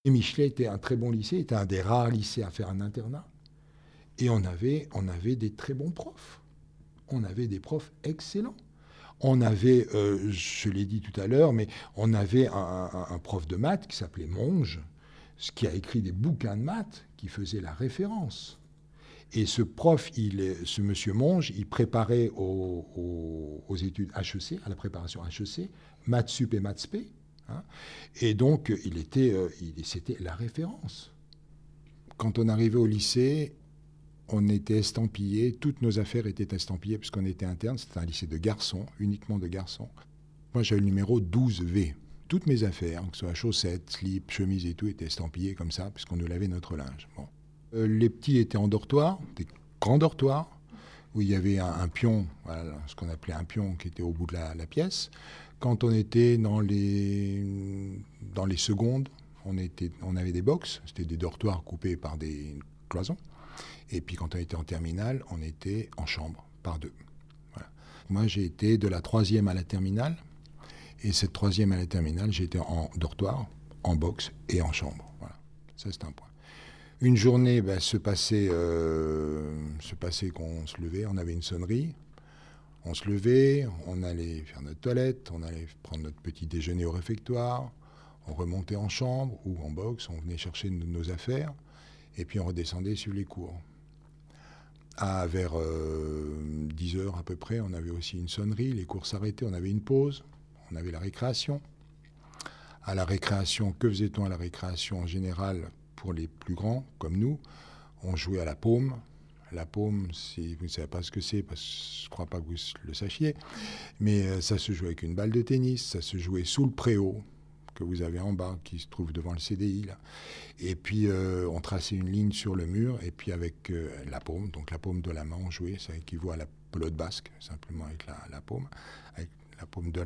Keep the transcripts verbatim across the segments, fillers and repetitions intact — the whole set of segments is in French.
Et Michelet était un très bon lycée, était un des rares lycées à faire un internat. Et on avait, on avait des très bons profs. On avait des profs excellents. On avait, euh, je l'ai dit tout à l'heure, mais on avait un, un, un prof de maths qui s'appelait Monge, qui a écrit des bouquins de maths qui faisaient la référence. Et ce prof, il, ce monsieur Monge, il préparait aux, aux, aux études H E C, à la préparation H E C, maths sup et maths spé. Hein, et donc, il était, euh, il, c'était la référence. Quand on arrivait au lycée, on était estampillés, toutes nos affaires étaient estampillées puisqu'on était interne, c'était un lycée de garçons, uniquement de garçons. Moi j'avais le numéro douze V. Toutes mes affaires, que ce soit chaussettes, slips, chemises et tout, étaient estampillées comme ça puisqu'on nous lavait notre linge. Bon. Euh, les petits étaient en dortoir, des grands dortoirs, où il y avait un, un pion, voilà, ce qu'on appelait un pion qui était au bout de la, la pièce. Quand on était dans les, dans les secondes, on, était, on avait des box, c'était des dortoirs coupés par des cloisons. Et puis quand on était en terminale, on était en chambre, par deux. Voilà. Moi, j'ai été de la troisième à la terminale. Et cette troisième à la terminale, j'ai été en dortoir, en box et en chambre. Voilà. Ça, c'est un point. Une journée ben, se passait, euh, se passait qu'on se levait, on avait une sonnerie. On se levait, on allait faire notre toilette, on allait prendre notre petit déjeuner au réfectoire, on remontait en chambre ou en box, on venait chercher nos affaires, et puis on redescendait sur les cours. À vers euh, dix heures à peu près, on avait aussi une sonnerie, les cours s'arrêtaient, on avait une pause, on avait la récréation. À la récréation, que faisait-on à la récréation en général pour les plus grands, comme nous? On jouait à la paume. La paume, si vous ne savez pas ce que c'est, parce que je ne crois pas que vous le sachiez, mais euh, ça se jouait avec une balle de tennis, ça se jouait sous le préau que vous avez en bas, qui se trouve devant le C D I, là. Et puis, euh, on traçait une ligne sur le mur, et puis avec euh, la paume, donc la paume de la main, on jouait, ça équivaut à la pelote basque, simplement avec la, la paume, avec la paume de...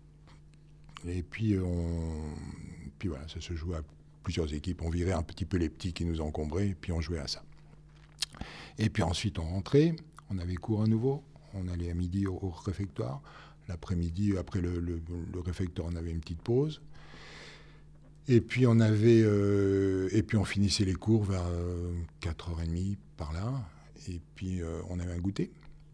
Et puis, on... puis voilà, ça se jouait à plusieurs équipes, on virait un petit peu les petits qui nous encombraient, et puis on jouait à ça. Et puis ensuite, on rentrait, on avait cours à nouveau, on allait à midi au, au réfectoire, l'après-midi, après le, le, le réfectoire, on avait une petite pause. Et puis on avait, euh, et puis on finissait les cours vers euh, quatre heures trente par là. Et puis euh, on avait un goûter.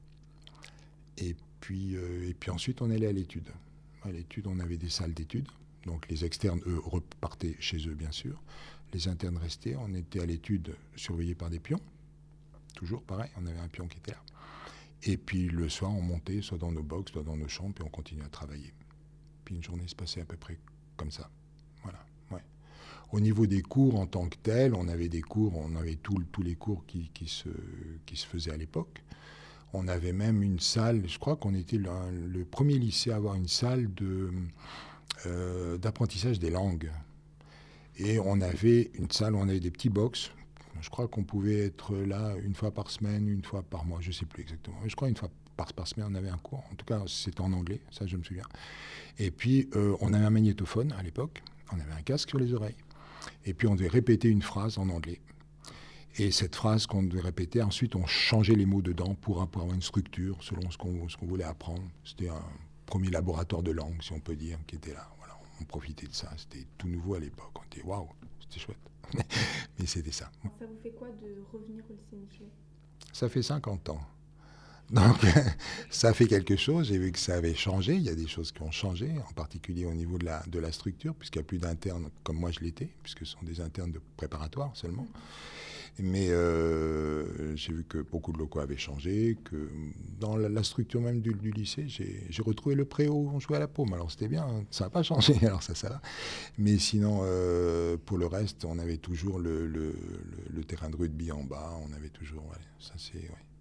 Et puis, euh, et puis ensuite on allait à l'étude. À l'étude, on avait des salles d'études. Donc les externes, eux, repartaient chez eux, bien sûr. Les internes restaient. On était à l'étude surveillés par des pions. Toujours pareil, on avait un pion qui était là. Et puis le soir, on montait soit dans nos box, soit dans nos chambres, puis on continuait à travailler. Puis une journée se passait à peu près comme ça. Voilà. Ouais. Au niveau des cours en tant que tels, on avait des cours, on avait tous tous les cours qui, qui, se, qui se faisaient à l'époque. On avait même une salle, je crois qu'on était le, le premier lycée à avoir une salle de, euh, d'apprentissage des langues. Et on avait une salle où on avait des petits box. Je crois qu'on pouvait être là une fois par semaine, une fois par mois, je ne sais plus exactement. Mais je crois une fois par, par semaine, on avait un cours. En tout cas, c'était en anglais, ça je me souviens. Et puis, euh, on avait un magnétophone à l'époque. On avait un casque sur les oreilles. Et puis, on devait répéter une phrase en anglais. Et cette phrase qu'on devait répéter, ensuite, on changeait les mots dedans pour, pour avoir une structure selon ce qu'on, ce qu'on voulait apprendre. C'était un premier laboratoire de langue, si on peut dire, qui était là. Voilà, on profitait de ça. C'était tout nouveau à l'époque. On était waouh, c'était chouette. Mais c'était ça. Ça vous fait quoi de revenir au lycée Michelet? Ça fait cinquante ans. Donc, ça fait quelque chose. J'ai vu que ça avait changé. Il y a des choses qui ont changé, en particulier au niveau de la, de la structure, puisqu'il n'y a plus d'internes comme moi je l'étais, puisque ce sont des internes de préparatoire seulement. Mais euh, j'ai vu que beaucoup de locaux avaient changé, que dans la, la structure même du, du lycée, j'ai, j'ai retrouvé le préau où on jouait à la paume. Alors c'était bien, hein. Ça n'a pas changé, alors ça, ça va. Mais sinon, euh, pour le reste, on avait toujours le, le, le, le terrain de rugby en bas, on avait toujours, ouais, ça c'est... Ouais.